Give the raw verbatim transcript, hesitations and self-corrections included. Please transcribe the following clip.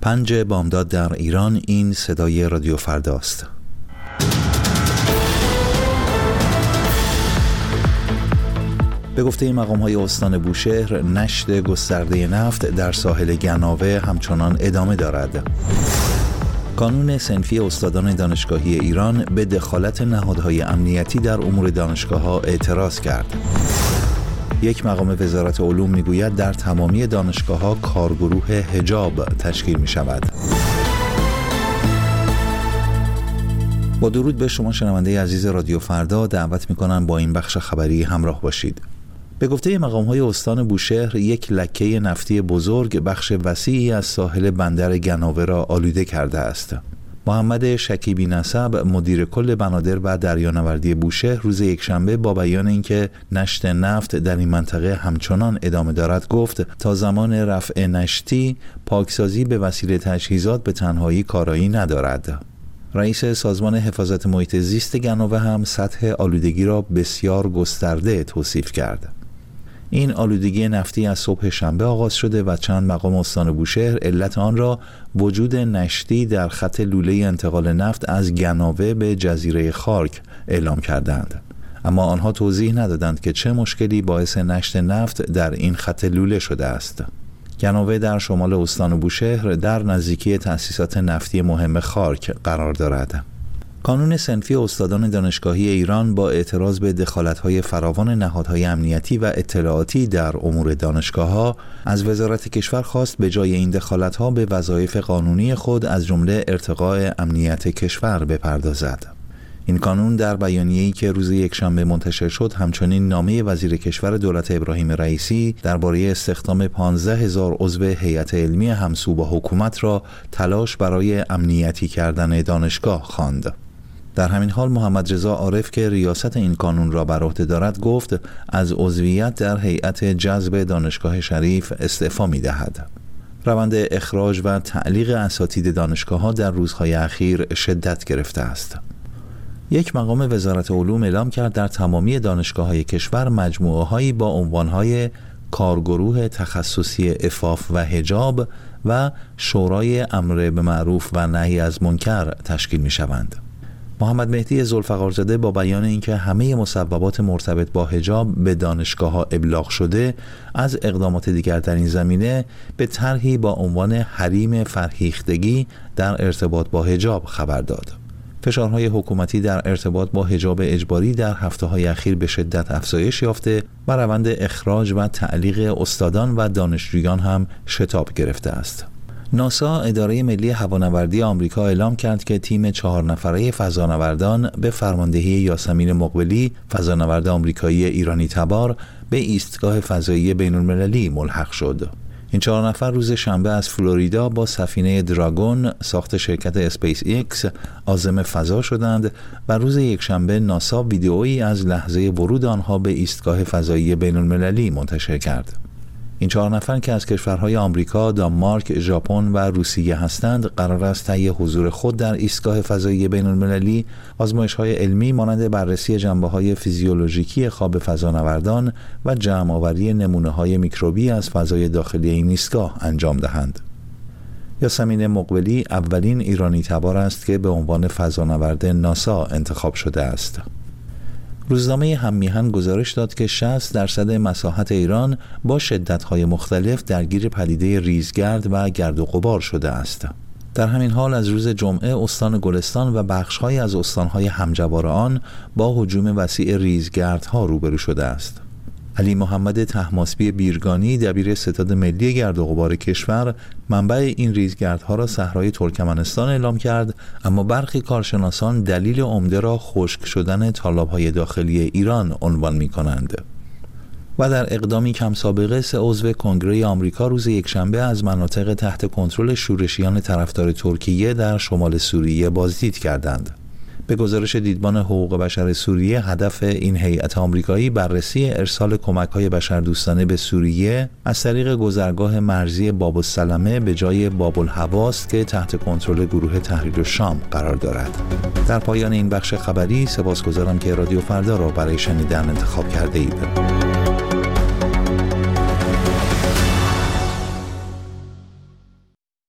پنج بامداد در ایران. این صدای رادیو فرداست. به گفته مقام‌های استان بوشهر، نشت گسترده نفت در ساحل گناوه همچنان ادامه دارد. کانون صنفی استادان دانشگاهی ایران به دخالت نهادهای امنیتی در امور دانشگاه‌ها اعتراض کرد. یک مقام وزارت علوم میگوید در تمامی دانشگاه‌ها کارگروه حجاب تشکیل می‌شود. با درود به شما شنونده عزیز رادیو فردا، دعوت می‌کنم با این بخش خبری همراه باشید. به گفته مقام‌های استان بوشهر، یک لکه نفتی بزرگ بخش وسیعی از ساحل بندر گناوه را آلوده کرده است. محمد شکیبی نسب، مدیر کل بنادر و دریانوردی بوشهر، روز یکشنبه با بیان اینکه نشت نفت در این منطقه همچنان ادامه دارد گفت تا زمان رفع نشتی، پاکسازی به وسیله تجهیزات به تنهایی کارایی ندارد. رئیس سازمان حفاظت محیط زیست گناوه هم سطح آلودگی را بسیار گسترده توصیف کرد. این آلودگی نفتی از صبح شنبه آغاز شده و چند مقام استان بوشهر علت آن را وجود نشتی در خط لوله انتقال نفت از گناوه به جزیره خارک اعلام کردند. اما آنها توضیح ندادند که چه مشکلی باعث نشت نفت در این خط لوله شده است. گناوه در شمال استان بوشهر در نزدیکی تأسیسات نفتی مهم خارک قرار دارد. کانون صنفی استادان دانشگاهی ایران با اعتراض به دخالت‌های فراوان نهادهای امنیتی و اطلاعاتی در امور دانشگاه‌ها از وزارت کشور خواست به جای این دخالت‌ها به وظایف قانونی خود از جمله ارتقاء امنیت کشور بپردازد. این کانون در بیانیه‌ای که روز یکشنبه منتشر شد همچنین نامه وزیر کشور دولت ابراهیم رئیسی درباره استخدام پانزده هزار عضو هیئت علمی همسو با حکومت را تلاش برای امنیتی کردن دانشگاه خواند. در همین حال محمد رضا عارف که ریاست این کانون را بر عهده دارد گفت از عضویت در هیئت جذب دانشگاه شریف استعفا می‌دهد. روند اخراج و تعلیق اساتید دانشگاه‌ها در روزهای اخیر شدت گرفته است. یک مقام وزارت علوم اعلام کرد در تمامی دانشگاه‌های کشور مجموعه‌هایی با عنوان‌های کارگروه تخصصی عفاف و حجاب و شورای امر به معروف و نهی از منکر تشکیل می‌شوند. محمد مهدی ذوالفقارزاده با بیان اینکه همه مصوبات مرتبط با حجاب به دانشگاه‌ها ابلاغ شده، از اقدامات دیگر در این زمینه به طرحی با عنوان حریم فرهیختگی در ارتباط با حجاب خبر داد. فشارهای حکومتی در ارتباط با حجاب اجباری در هفته‌های اخیر به شدت افزایش یافته و روند اخراج و تعلیق استادان و دانشجویان هم شتاب گرفته است. ناسا، اداره ملی هوانوردی آمریکا، اعلام کرد که تیم چهار نفره فضانوردان به فرماندهی یاسمین مقبلی، فضانورد آمریکایی ایرانی تبار، به ایستگاه فضایی بین‌المللی ملحق شد. این چهار نفر روز شنبه از فلوریدا با سفینه دراگون ساخت شرکت اسپیس ایکس عازم فضا شدند و روز یکشنبه ناسا ویدئویی از لحظه ورود آنها به ایستگاه فضایی بین‌المللی منتشر کرد. این چهار نفر که از کشورهای آمریکا، دانمارک، ژاپن و روسیه هستند، قرار است طی حضور خود در ایستگاه فضایی بین‌المللی آزمایش‌های علمی مانند بررسی جنبه‌های فیزیولوژیکی خواب فضانوردان و جمع‌آوری نمونه‌های میکروبی از فضای داخلی این ایستگاه انجام دهند. یاسمین مقبلی اولین ایرانی تبار است که به عنوان فضانورد ناسا انتخاب شده است. روزنامه هممیهن گزارش داد که شصت درصد مساحت ایران با شدت‌های مختلف درگیر پدیده ریزگرد و گرد و غبار شده است. در همین حال از روز جمعه استان گلستان و بخش‌هایی از استان‌های همجوار آن با هجوم وسیع ریزگردها روبرو شده است. علی محمد طهماسبی بیرگانی، دبیر ستاد ملی گرد و غبار کشور، منبع این ریزگردها را صحرای ترکمنستان اعلام کرد، اما برخی کارشناسان دلیل عمده را خشک شدن تالاب‌های داخلی ایران عنوان می‌کنند. و در اقدامی کم سابقه، سه عضو کنگره آمریکا روز یکشنبه از مناطق تحت کنترل شورشیان طرفدار ترکیه در شمال سوریه بازدید کردند. به گزارش دیدبان حقوق بشر سوریه، هدف این هیئت آمریکایی بررسی ارسال کمک‌های بشردوستانه به سوریه از طریق گذرگاه مرزی باب السلمه به جای باب الهواست که تحت کنترل گروه تحریر الشام قرار دارد. در پایان این بخش خبری سپاسگزارم که رادیو فردا را برای شنیدن انتخاب کرده اید.